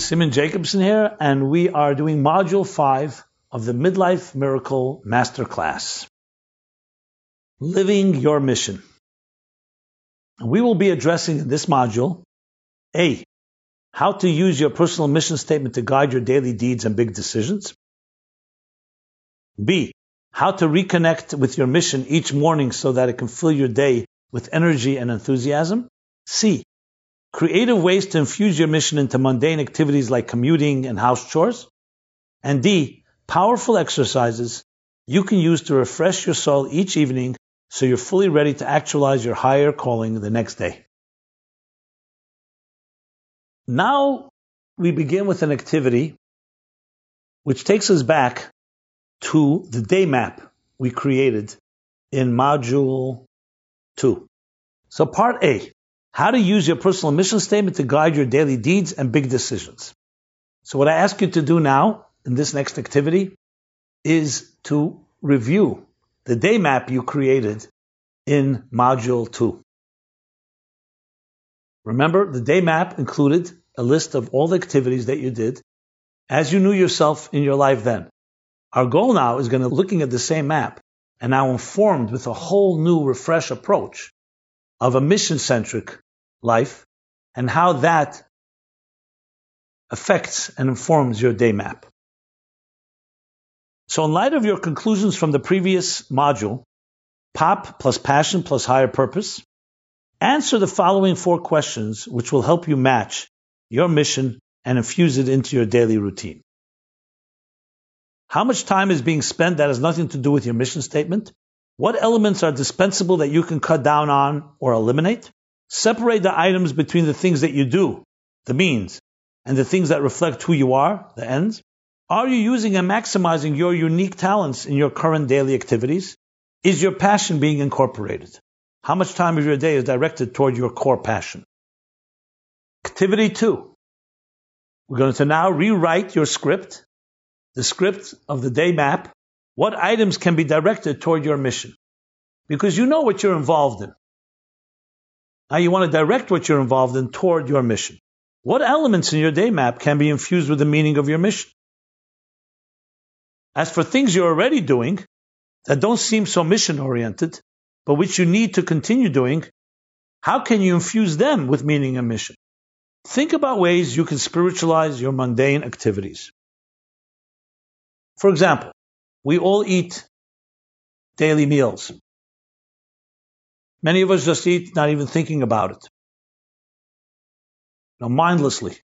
Simon Jacobson here, and we are doing Module 5 of the Midlife Miracle Masterclass, Living Your Mission. We will be addressing in this module, A, how to use your personal mission statement to guide your daily deeds and big decisions. B, how to reconnect with your mission each morning so that it can fill your day with energy and enthusiasm. C, creative ways to infuse your mission into mundane activities like commuting and house chores. And D, powerful exercises you can use to refresh your soul each evening so you're fully ready to actualize your higher calling the next day. Now we begin with an activity which takes us back to the day map we created in Module 2. So Part A, how to use your personal mission statement to guide your daily deeds and big decisions. So what I ask you to do now in this next activity is to review the day map you created in Module 2. Remember, the day map included a list of all the activities that you did as you knew yourself in your life then. Our goal now is going to looking at the same map and now informed with a whole new refresh approach of a mission-centric life and how that affects and informs your day map. So in light of your conclusions from the previous module, POP plus passion plus higher purpose, answer the following 4 questions which will help you match your mission and infuse it into your daily routine. How much time is being spent that has nothing to do with your mission statement? What elements are dispensable that you can cut down on or eliminate? Separate the items between the things that you do, the means, and the things that reflect who you are, the ends. Are you using and maximizing your unique talents in your current daily activities? Is your passion being incorporated? How much time of your day is directed toward your core passion? Activity 2. We're going to now rewrite your script, the script of the day map. What items can be directed toward your mission? Because you know what you're involved in. Now you want to direct what you're involved in toward your mission. What elements in your day map can be infused with the meaning of your mission? As for things you're already doing that don't seem so mission-oriented, but which you need to continue doing, how can you infuse them with meaning and mission? Think about ways you can spiritualize your mundane activities. For example, we all eat daily meals. Many of us just eat not even thinking about it. Mindlessly.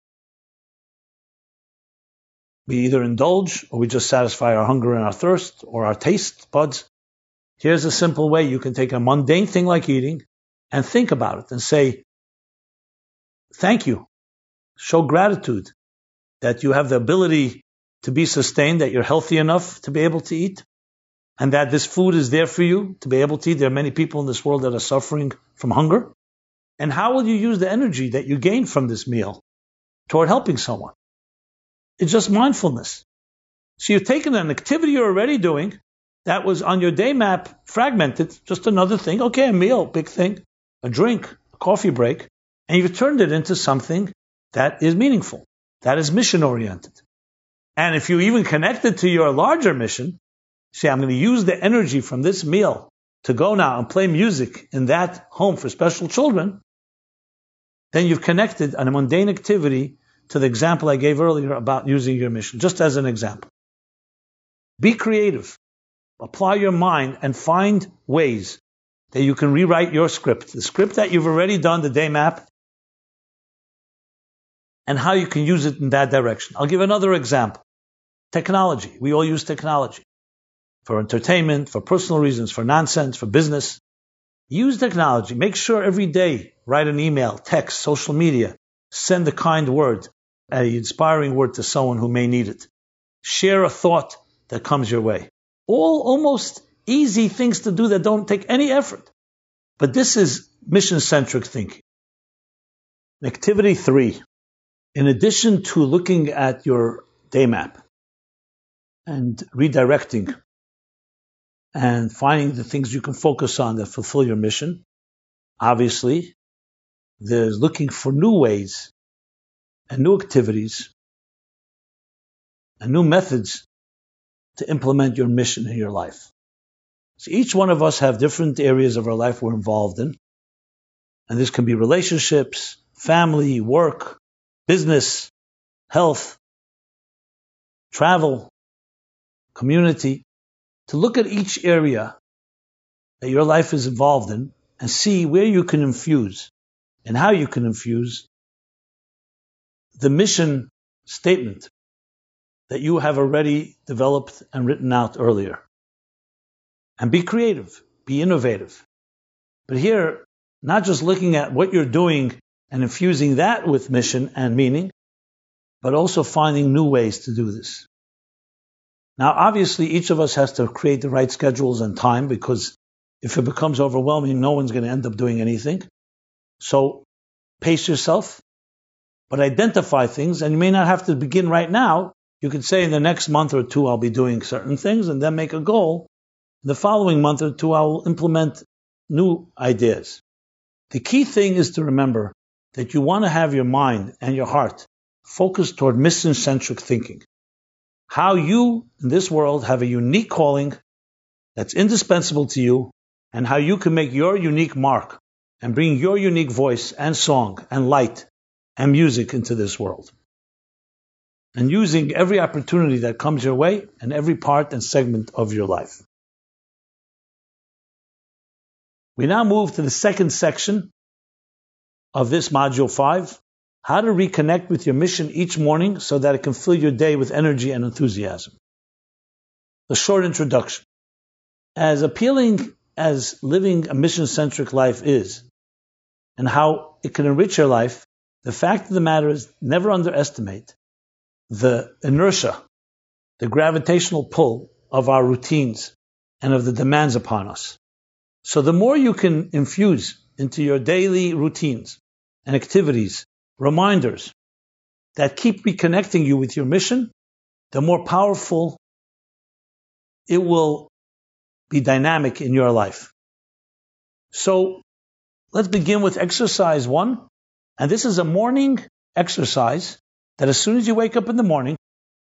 We either indulge or we just satisfy our hunger and our thirst or our taste buds. Here's a simple way you can take a mundane thing like eating and think about it and say, thank you. Show gratitude that you have the ability to be sustained, that you're healthy enough to be able to eat, and that this food is there for you to be able to eat. There are many people in this world that are suffering from hunger. And how will you use the energy that you gain from this meal toward helping someone? It's just mindfulness. So you've taken an activity you're already doing that was on your day map fragmented, just another thing. Okay, a meal, big thing, a drink, a coffee break, and you've turned it into something that is meaningful, that is mission-oriented. And if you even connect it to your larger mission, say, I'm going to use the energy from this meal to go now and play music in that home for special children, then you've connected a mundane activity to the example I gave earlier about using your mission, just as an example. Be creative. Apply your mind and find ways that you can rewrite your script, the script that you've already done, the day map, and how you can use it in that direction. I'll give another example. Technology. We all use technology for entertainment, for personal reasons, for nonsense, for business. Use technology. Make sure every day, write an email, text, social media, send a kind word, an inspiring word to someone who may need it. Share a thought that comes your way. All almost easy things to do that don't take any effort. But this is mission-centric thinking. Activity 3. In addition to looking at your day map and redirecting and finding the things you can focus on that fulfill your mission, obviously, there's looking for new ways and new activities and new methods to implement your mission in your life. So each one of us have different areas of our life we're involved in. And this can be relationships, family, work, business, health, travel, community. To look at each area that your life is involved in and see where you can infuse and how you can infuse the mission statement that you have already developed and written out earlier. And be creative, be innovative. But here, not just looking at what you're doing and infusing that with mission and meaning, but also finding new ways to do this. Now, obviously, each of us has to create the right schedules and time, because if it becomes overwhelming, no one's going to end up doing anything. So pace yourself, but identify things, and you may not have to begin right now. You could say in the next month or two, I'll be doing certain things, and then make a goal. The following month or two, I will implement new ideas. The key thing is to remember that you want to have your mind and your heart focused toward mission-centric thinking. How you, in this world, have a unique calling that's indispensable to you, and how you can make your unique mark and bring your unique voice and song and light and music into this world. And using every opportunity that comes your way and every part and segment of your life. We now move to the second section of this Module 5, how to reconnect with your mission each morning so that it can fill your day with energy and enthusiasm. A short introduction. As appealing as living a mission-centric life is, and how it can enrich your life, the fact of the matter is never underestimate the inertia, the gravitational pull of our routines and of the demands upon us. So the more you can infuse into your daily routines and activities, reminders that keep reconnecting you with your mission, the more powerful it will be dynamic in your life. So let's begin with exercise 1. And this is a morning exercise that as soon as you wake up in the morning,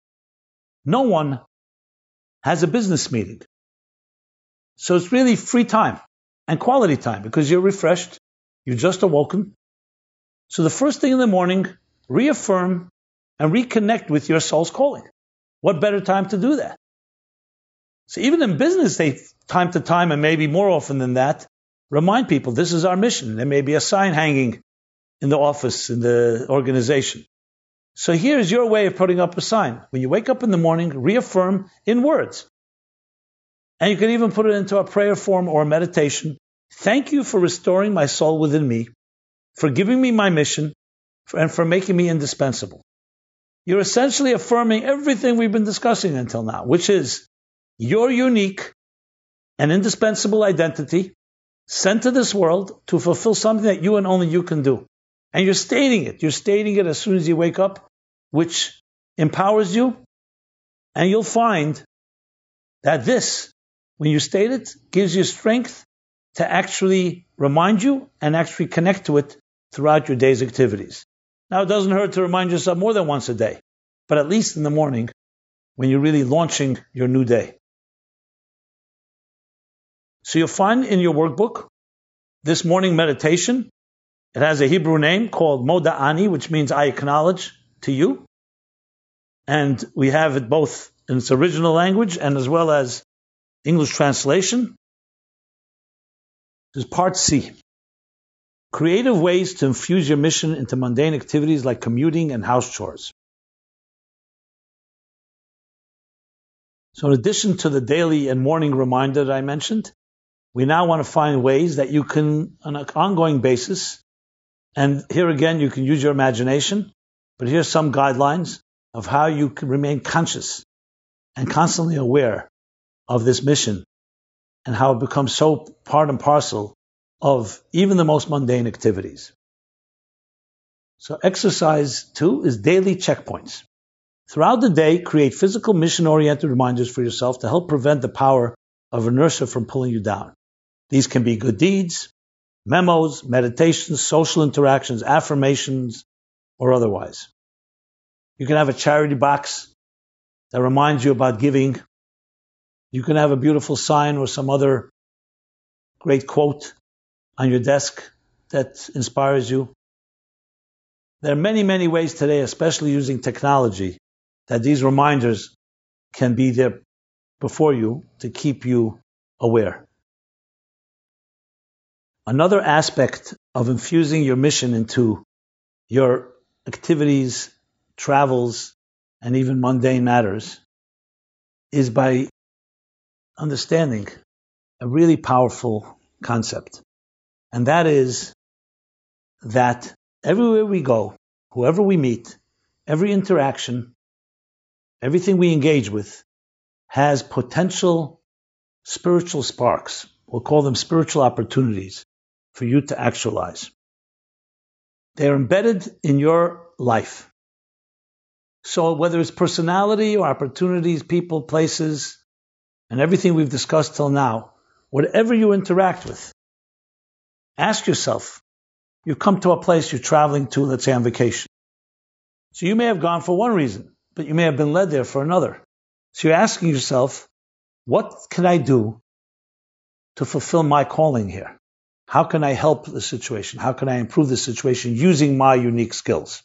no one has a business meeting. So it's really free time and quality time because you're refreshed, you've just awoken. So the first thing in the morning, reaffirm and reconnect with your soul's calling. What better time to do that? So even in business, they time to time, and maybe more often than that, remind people this is our mission. There may be a sign hanging in the office, in the organization. So here's your way of putting up a sign. When you wake up in the morning, reaffirm in words. And you can even put it into a prayer form or a meditation. Thank you for restoring my soul within me, for giving me my mission, and for making me indispensable. You're essentially affirming everything we've been discussing until now, which is your unique and indispensable identity sent to this world to fulfill something that you and only you can do. And you're stating it. You're stating it as soon as you wake up, which empowers you. And you'll find that this, when you state it, gives you strength to actually remind you and actually connect to it throughout your day's activities. Now, it doesn't hurt to remind yourself more than once a day, but at least in the morning when you're really launching your new day. So you'll find in your workbook this morning meditation. It has a Hebrew name called Moda'ani, which means I acknowledge to you. And we have it both in its original language and as well as English translation. This is part C. Creative ways to infuse your mission into mundane activities like commuting and house chores. So in addition to the daily and morning reminder that I mentioned, we now want to find ways that you can, on an ongoing basis, and here again you can use your imagination, but here's some guidelines of how you can remain conscious and constantly aware of this mission and how it becomes so part and parcel of even the most mundane activities. So exercise 2 is daily checkpoints. Throughout the day, create physical mission-oriented reminders for yourself to help prevent the power of inertia from pulling you down. These can be good deeds, memos, meditations, social interactions, affirmations, or otherwise. You can have a charity box that reminds you about giving. You can have a beautiful sign or some other great quote on your desk that inspires you. There are many, many ways today, especially using technology, that these reminders can be there before you to keep you aware. Another aspect of infusing your mission into your activities, travels, and even mundane matters is by understanding a really powerful concept. And that is that everywhere we go, whoever we meet, every interaction, everything we engage with has potential spiritual sparks. We'll call them spiritual opportunities for you to actualize. They're embedded in your life. So whether it's personality or opportunities, people, places, and everything we've discussed till now, whatever you interact with, ask yourself, you've come to a place you're traveling to, let's say on vacation. So you may have gone for one reason, but you may have been led there for another. So you're asking yourself, what can I do to fulfill my calling here? How can I help the situation? How can I improve the situation using my unique skills?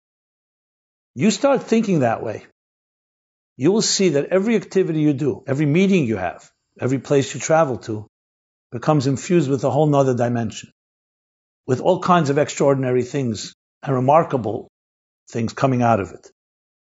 You start thinking that way, you will see that every activity you do, every meeting you have, every place you travel to, becomes infused with a whole nother dimension, with all kinds of extraordinary things and remarkable things coming out of it.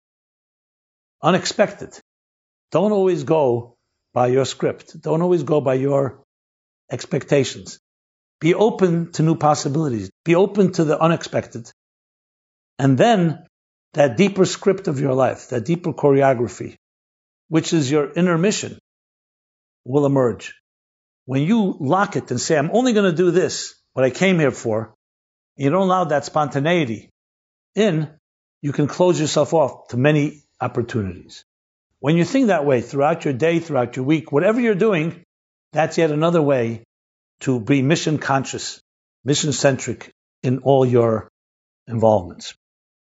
Unexpected. Don't always go by your script. Don't always go by your expectations. Be open to new possibilities. Be open to the unexpected. And then that deeper script of your life, that deeper choreography, which is your inner mission, will emerge. When you lock it and say, I'm only going to do this, what I came here for, and you don't allow that spontaneity in, you can close yourself off to many opportunities. When you think that way throughout your day, throughout your week, whatever you're doing, that's yet another way to be mission conscious, mission centric in all your involvements.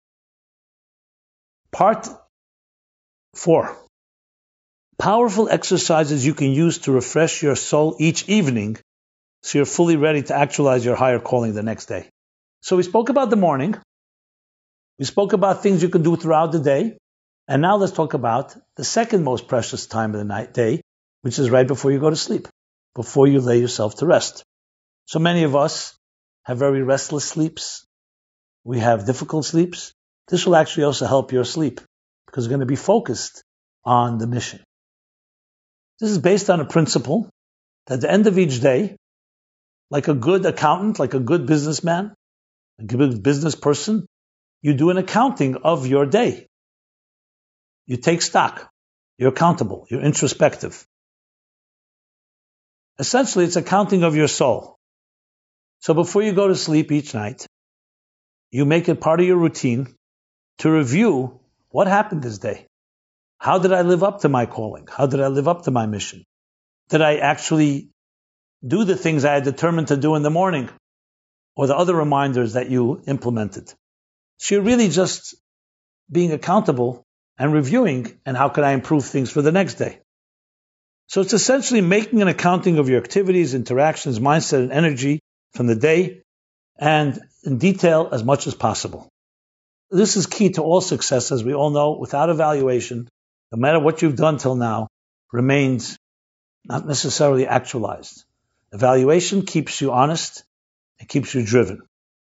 Part 4. Powerful exercises you can use to refresh your soul each evening so you're fully ready to actualize your higher calling the next day. So we spoke about the morning. We spoke about things you can do throughout the day. And now let's talk about the second most precious time of the day, which is right before you go to sleep, before you lay yourself to rest. So many of us have very restless sleeps. We have difficult sleeps. This will actually also help your sleep because you're going to be focused on the mission. This is based on a principle that at the end of each day, like a good accountant, like a good businessman, a good business person, you do an accounting of your day. You take stock. You're accountable. You're introspective. Essentially, it's accounting of your soul. So before you go to sleep each night, you make it part of your routine to review what happened this day. How did I live up to my calling? How did I live up to my mission? Did I actually do the things I had determined to do in the morning or the other reminders that you implemented? So you're really just being accountable and reviewing, and how can I improve things for the next day? So it's essentially making an accounting of your activities, interactions, mindset, and energy from the day, and in detail as much as possible. This is key to all success, as we all know. Without evaluation, no matter what you've done till now, remains not necessarily actualized. Evaluation keeps you honest and keeps you driven.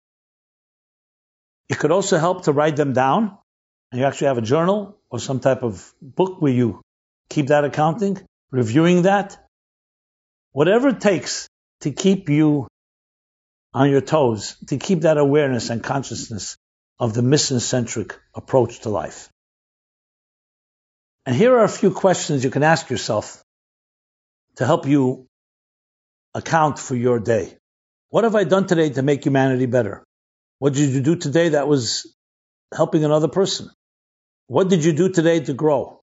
It could also help to write them down, and you actually have a journal or some type of book where you keep that accounting, reviewing that. Whatever it takes to keep you on your toes, to keep that awareness and consciousness of the mission-centric approach to life. And here are a few questions you can ask yourself to help you account for your day. What have I done today to make humanity better? What did you do today that was helping another person? What did you do today to grow?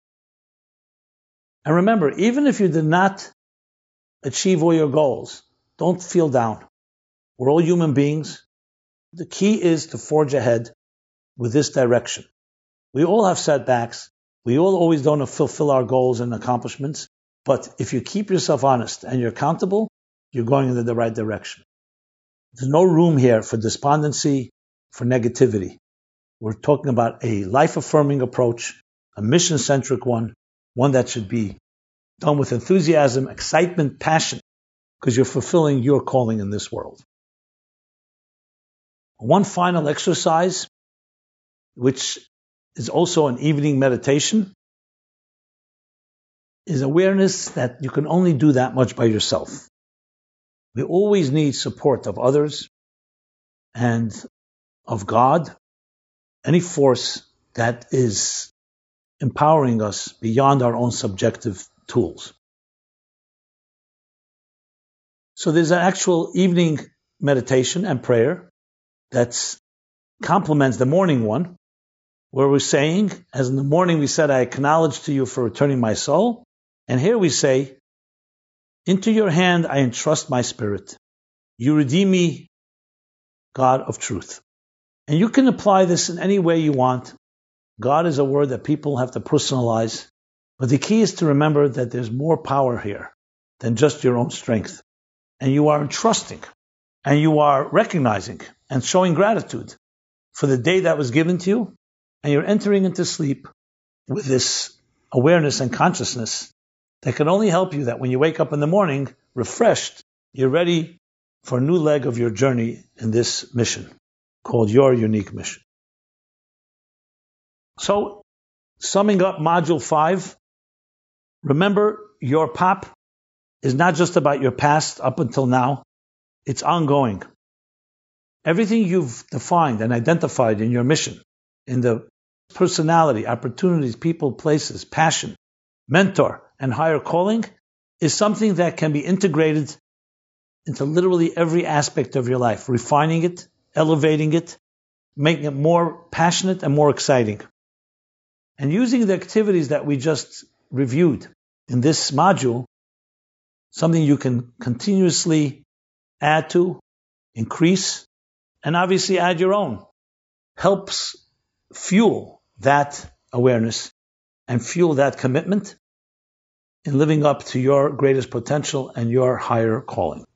And remember, even if you did not achieve all your goals, don't feel down. We're all human beings. The key is to forge ahead with this direction. We all have setbacks. We all always don't fulfill our goals and accomplishments, but if you keep yourself honest and you're accountable, you're going in the right direction. There's no room here for despondency, for negativity. We're talking about a life-affirming approach, a mission-centric one that should be done with enthusiasm, excitement, passion, because you're fulfilling your calling in this world. One final exercise, which is also an evening meditation, is awareness that you can only do that much by yourself. We always need support of others and of God, any force that is empowering us beyond our own subjective tools. So there's an actual evening meditation and prayer that complements the morning one, where we're saying, as in the morning we said, I acknowledge to you for returning my soul. And here we say, into your hand I entrust my spirit. You redeem me, God of truth. And you can apply this in any way you want. God is a word that people have to personalize. But the key is to remember that there's more power here than just your own strength. And you are entrusting, and you are recognizing and showing gratitude for the day that was given to you. And you're entering into sleep with this awareness and consciousness that can only help you that when you wake up in the morning, refreshed, you're ready for a new leg of your journey in this mission called your unique mission. So, summing up Module 5, remember your POP is not just about your past up until now. It's ongoing. Everything you've defined and identified in your mission, in the personality, opportunities, people, places, passion, mentor, and higher calling, is something that can be integrated into literally every aspect of your life, refining it, elevating it, making it more passionate and more exciting. And using the activities that we just reviewed in this module, something you can continuously add to, increase, and obviously add your own, helps fuel that awareness and fuel that commitment in living up to your greatest potential and your higher calling.